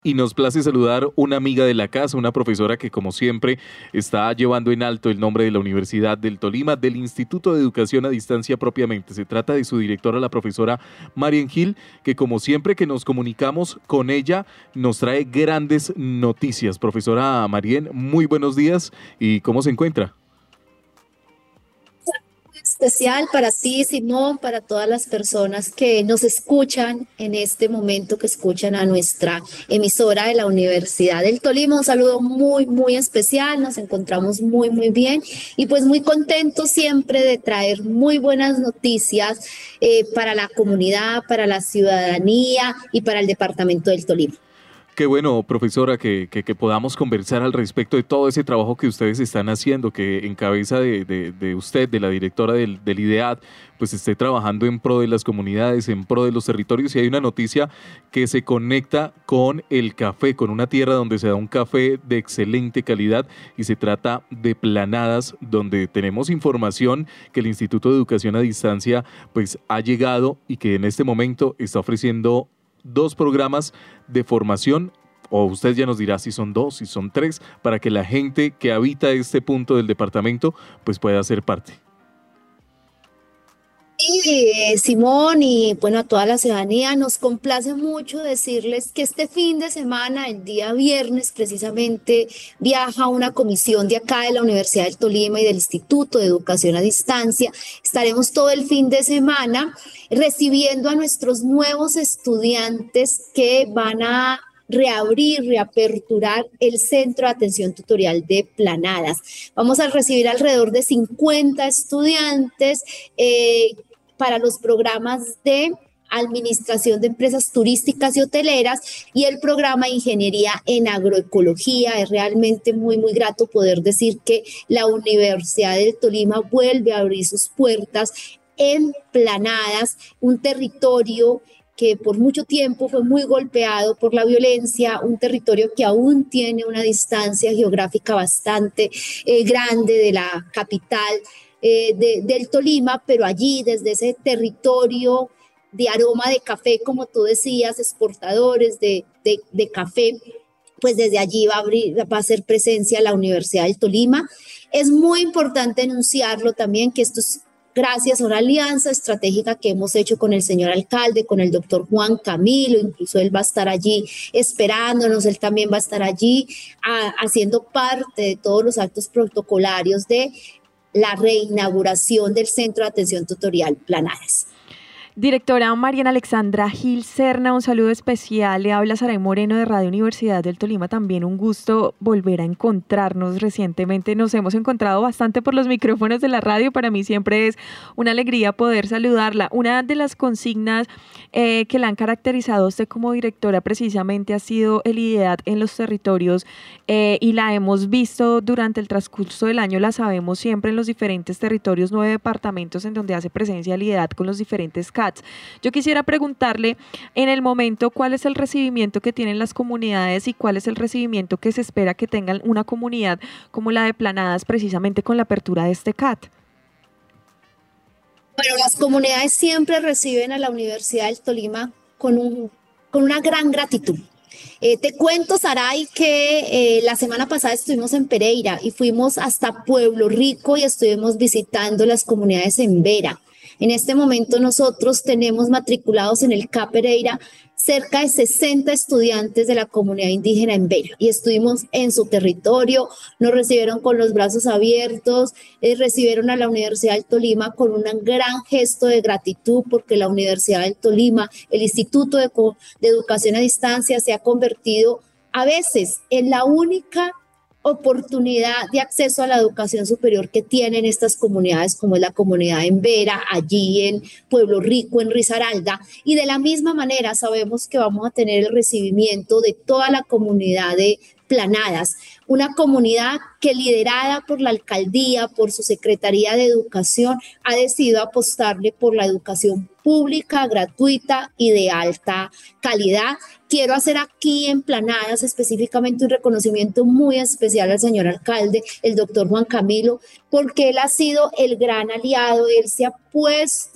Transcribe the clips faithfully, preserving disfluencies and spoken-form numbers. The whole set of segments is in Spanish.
Y nos place saludar una amiga de la casa, una profesora que como siempre está llevando en alto el nombre de la Universidad del Tolima, del Instituto de Educación a Distancia propiamente. Se trata de su directora, la profesora Marian Gil, que como siempre que nos comunicamos con ella, nos trae grandes noticias. Profesora Marian, muy buenos días y ¿cómo se encuentra? Especial para ti, Simón, para todas las personas que nos escuchan en este momento, que escuchan a nuestra emisora de la Universidad del Tolima. Un saludo muy, muy especial. Nos encontramos muy, muy bien y pues muy contentos siempre de traer muy buenas noticias eh, para la comunidad, para la ciudadanía y para el departamento del Tolima. Qué bueno, profesora, que, que, que podamos conversar al respecto de todo ese trabajo que ustedes están haciendo, que en cabeza de, de, de usted, de la directora del, del IDEAD, pues esté trabajando en pro de las comunidades, en pro de los territorios. Y hay una noticia que se conecta con el café, con una tierra donde se da un café de excelente calidad y se trata de Planadas, donde tenemos información que el Instituto de Educación a Distancia pues ha llegado y que en este momento está ofreciendo dos programas de formación, o usted ya nos dirá si son dos, si son tres, para que la gente que habita este punto del departamento pues pueda ser parte. Y eh, Simón y bueno, a toda la ciudadanía, nos complace mucho decirles que este fin de semana, el día viernes precisamente, viaja una comisión de acá de la Universidad del Tolima y del Instituto de Educación a Distancia. Estaremos todo el fin de semana recibiendo a nuestros nuevos estudiantes que van a reabrir, reaperturar el Centro de Atención Tutorial de Planadas. Vamos a recibir alrededor de cincuenta estudiantes eh, para los programas de Administración de Empresas Turísticas y Hoteleras y el programa Ingeniería en Agroecología. Es realmente muy, muy grato poder decir que la Universidad del Tolima vuelve a abrir sus puertas en Planadas, un territorio que por mucho tiempo fue muy golpeado por la violencia, un territorio que aún tiene una distancia geográfica bastante eh, grande de la capital eh, de, del Tolima, pero allí desde ese territorio de aroma de café, como tú decías, exportadores de, de, de café, pues desde allí va a, abrir, va a hacer presencia la Universidad del Tolima. Es muy importante anunciarlo también que esto es gracias a una alianza estratégica que hemos hecho con el señor alcalde, con el doctor Juan Camilo, incluso él va a estar allí esperándonos, él también va a estar allí a, haciendo parte de todos los actos protocolarios de la reinauguración del Centro de Atención Tutorial Planadas. Directora Mariana Alexandra Gil Serna, un saludo especial. Le habla Saray Moreno de Radio Universidad del Tolima. También un gusto volver a encontrarnos. Recientemente nos hemos encontrado bastante por los micrófonos de la radio. Para mí siempre es una alegría poder saludarla. Una de las consignas eh, que la han caracterizado a usted como directora precisamente ha sido el IDEAD en los territorios eh, y la hemos visto durante el transcurso del año, la sabemos siempre en los diferentes territorios, nueve departamentos en donde hace presencia el IDEAD con los diferentes C A Ts. Yo quisiera preguntarle en el momento cuál es el recibimiento que tienen las comunidades y cuál es el recibimiento que se espera que tengan una comunidad como la de Planadas precisamente con la apertura de este C A T. Bueno, las comunidades siempre reciben a la Universidad del Tolima con, un, con una gran gratitud. Eh, te cuento, Saray, que eh, la semana pasada estuvimos en Pereira y fuimos hasta Pueblo Rico y estuvimos visitando las comunidades en Vera. En este momento nosotros tenemos matriculados en el C A Pereira cerca de sesenta estudiantes de la comunidad indígena en Vera y estuvimos en su territorio, nos recibieron con los brazos abiertos, eh, recibieron a la Universidad del Tolima con un gran gesto de gratitud porque la Universidad del Tolima, el Instituto de, de Educación a Distancia se ha convertido a veces en la única oportunidad de acceso a la educación superior que tienen estas comunidades, como es la comunidad en Vera, allí en Pueblo Rico, en Risaralda, y de la misma manera sabemos que vamos a tener el recibimiento de toda la comunidad de Planadas, una comunidad que liderada por la alcaldía, por su Secretaría de Educación, ha decidido apostarle por la educación pública, gratuita y de alta calidad. Quiero hacer aquí en Planadas específicamente un reconocimiento muy especial al señor alcalde, el doctor Juan Camilo, porque él ha sido el gran aliado, él se ha puesto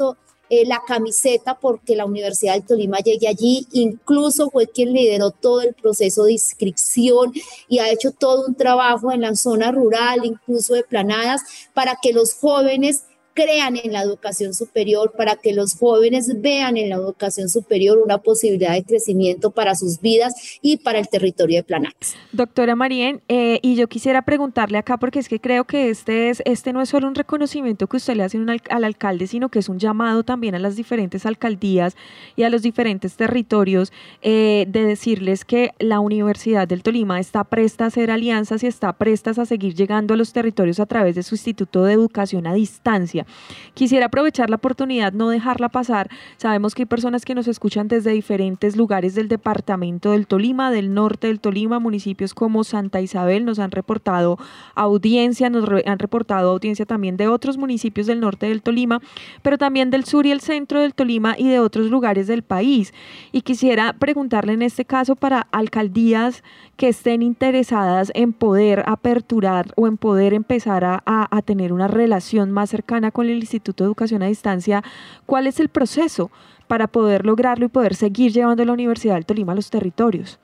eh, la camiseta porque la Universidad del Tolima llegue allí. Incluso fue quien lideró todo el proceso de inscripción y ha hecho todo un trabajo en la zona rural, incluso de planadas, para que los jóvenes crean en la educación superior, para que los jóvenes vean en la educación superior una posibilidad de crecimiento para sus vidas y para el territorio de Planadas. Doctora Marien, eh, y yo quisiera preguntarle acá, porque es que creo que este, es, este no es solo un reconocimiento que usted le hace un al, al alcalde, sino que es un llamado también a las diferentes alcaldías y a los diferentes territorios eh, de decirles que la Universidad del Tolima está presta a hacer alianzas y está presta a seguir llegando a los territorios a través de su Instituto de Educación a Distancia. Quisiera aprovechar la oportunidad, no dejarla pasar. Sabemos que hay personas que nos escuchan desde diferentes lugares del departamento del Tolima, del norte del Tolima, municipios como Santa Isabel, nos han reportado audiencia, nos re- han reportado audiencia también de otros municipios del norte del Tolima, pero también del sur y el centro del Tolima y de otros lugares del país. Y quisiera preguntarle en este caso para alcaldías que estén interesadas en poder aperturar o en poder empezar a, a, a tener una relación más cercana con el Instituto de Educación a Distancia, ¿cuál es el proceso para poder lograrlo y poder seguir llevando la Universidad del Tolima a los territorios?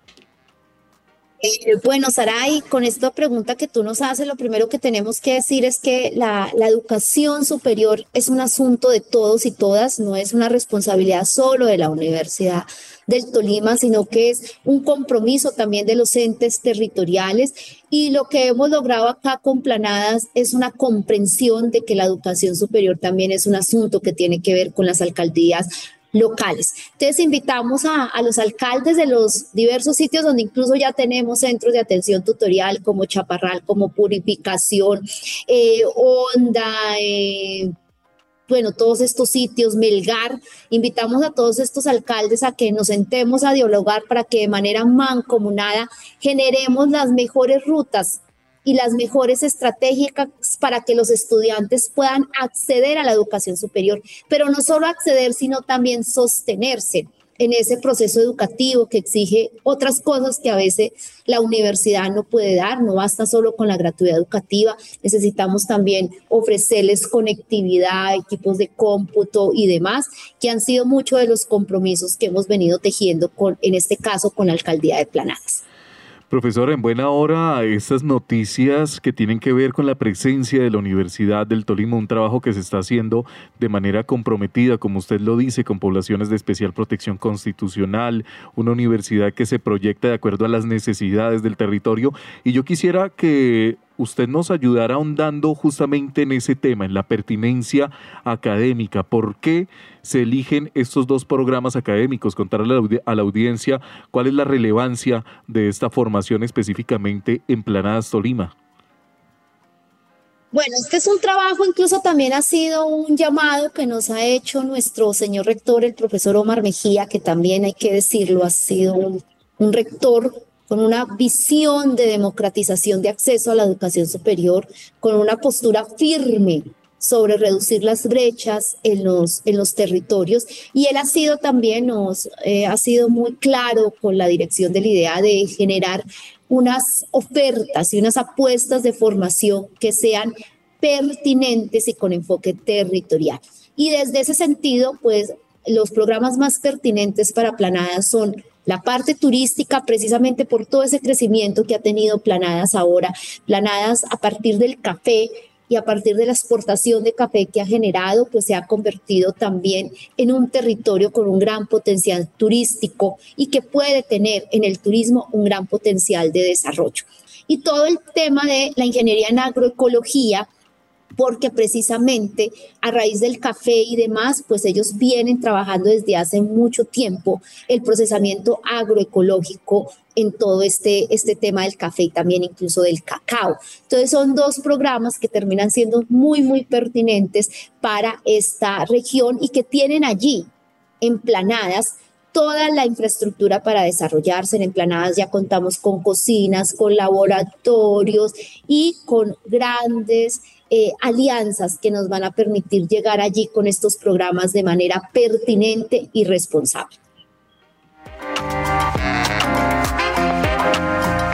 Eh, bueno, Saray, con esta pregunta que tú nos haces, lo primero que tenemos que decir es que la, la educación superior es un asunto de todos y todas, no es una responsabilidad solo de la Universidad del Tolima, sino que es un compromiso también de los entes territoriales, y lo que hemos logrado acá con Planadas es una comprensión de que la educación superior también es un asunto que tiene que ver con las alcaldías locales. Entonces invitamos a, a los alcaldes de los diversos sitios donde incluso ya tenemos centros de atención tutorial como Chaparral, como Purificación, eh, Honda, eh, bueno, todos estos sitios, Melgar. Invitamos a todos estos alcaldes a que nos sentemos a dialogar para que de manera mancomunada generemos las mejores rutas y las mejores estrategias para que los estudiantes puedan acceder a la educación superior, pero no solo acceder, sino también sostenerse en ese proceso educativo que exige otras cosas que a veces la universidad no puede dar. No basta solo con la gratuidad educativa, necesitamos también ofrecerles conectividad, equipos de cómputo y demás, que han sido muchos de los compromisos que hemos venido tejiendo, con, en este caso con la Alcaldía de Planadas. Profesora, en buena hora, estas noticias que tienen que ver con la presencia de la Universidad del Tolima, un trabajo que se está haciendo de manera comprometida, como usted lo dice, con poblaciones de especial protección constitucional, una universidad que se proyecta de acuerdo a las necesidades del territorio. Y yo quisiera que usted nos ayudara ahondando justamente en ese tema, en la pertinencia académica. ¿Por qué se eligen estos dos programas académicos? Contarle a la, audi- a la audiencia cuál es la relevancia de esta formación específicamente en Planadas Tolima. Bueno, este es un trabajo, incluso también ha sido un llamado que nos ha hecho nuestro señor rector, el profesor Omar Mejía, que también hay que decirlo, ha sido un, un rector con una visión de democratización de acceso a la educación superior, con una postura firme sobre reducir las brechas en los, en los territorios. Y él ha sido también, nos, eh, ha sido muy claro con la dirección de la idea de generar unas ofertas y unas apuestas de formación que sean pertinentes y con enfoque territorial. Y desde ese sentido, pues, los programas más pertinentes para Planadas son la parte turística, precisamente por todo ese crecimiento que ha tenido Planadas ahora. Planadas, a partir del café y a partir de la exportación de café que ha generado, pues se ha convertido también en un territorio con un gran potencial turístico y que puede tener en el turismo un gran potencial de desarrollo. Y todo el tema de la ingeniería en agroecología, porque precisamente a raíz del café y demás, pues ellos vienen trabajando desde hace mucho tiempo el procesamiento agroecológico en todo este, este tema del café y también incluso del cacao. Entonces son dos programas que terminan siendo muy, muy pertinentes para esta región y que tienen allí en Planadas toda la infraestructura para desarrollarse. En Planadas ya contamos con cocinas, con laboratorios y con grandes Eh, alianzas que nos van a permitir llegar allí con estos programas de manera pertinente y responsable.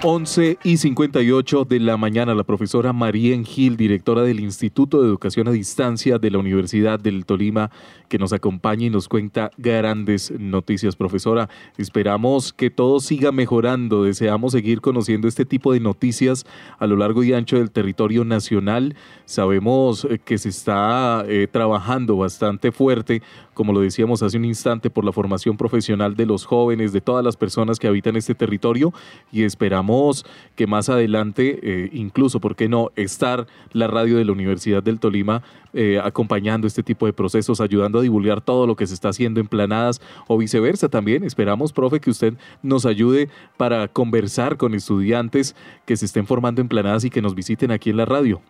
once y cincuenta y ocho de la mañana, la profesora Marién Gil, directora del Instituto de Educación a Distancia de la Universidad del Tolima, que nos acompaña y nos cuenta grandes noticias. Profesora, esperamos que todo siga mejorando, deseamos seguir conociendo este tipo de noticias a lo largo y ancho del territorio nacional. Sabemos que se está eh, trabajando bastante fuerte, como lo decíamos hace un instante, por la formación profesional de los jóvenes, de todas las personas que habitan este territorio, y esperamos que más adelante, eh, incluso, ¿por qué no?, estar la radio de la Universidad del Tolima eh, acompañando este tipo de procesos, ayudando a divulgar todo lo que se está haciendo en planadas o viceversa también. Esperamos, profe, que usted nos ayude para conversar con estudiantes que se estén formando en planadas y que nos visiten aquí en la radio.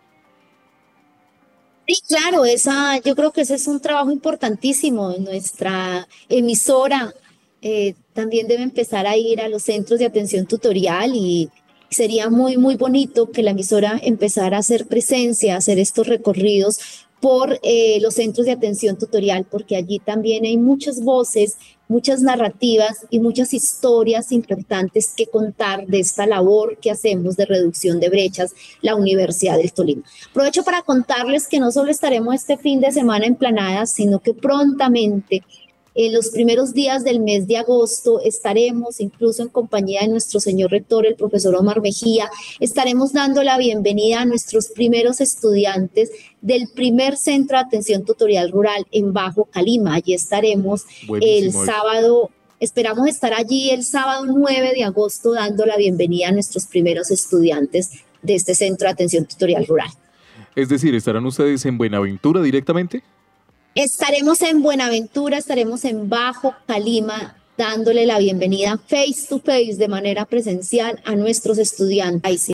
Sí, claro, esa, yo creo que ese es un trabajo importantísimo. Nuestra emisora eh, también debe empezar a ir a los centros de atención tutorial y sería muy, muy bonito que la emisora empezara a hacer presencia, a hacer estos recorridos por eh, los centros de atención tutorial, porque allí también hay muchas voces, muchas narrativas y muchas historias importantes que contar de esta labor que hacemos de reducción de brechas, la Universidad del Tolima. Aprovecho para contarles que no solo estaremos este fin de semana en planadas, sino que prontamente, en los primeros días del mes de agosto, estaremos, incluso en compañía de nuestro señor rector, el profesor Omar Mejía, estaremos dando la bienvenida a nuestros primeros estudiantes del primer centro de atención tutorial rural en Bajo Calima. Allí estaremos Buenísimo. el sábado, esperamos estar allí el sábado nueve de agosto dando la bienvenida a nuestros primeros estudiantes de este centro de atención tutorial rural. Es decir, ¿estarán ustedes en Buenaventura directamente? Estaremos en Buenaventura, estaremos en Bajo Calima, dándole la bienvenida face to face de manera presencial a nuestros estudiantes.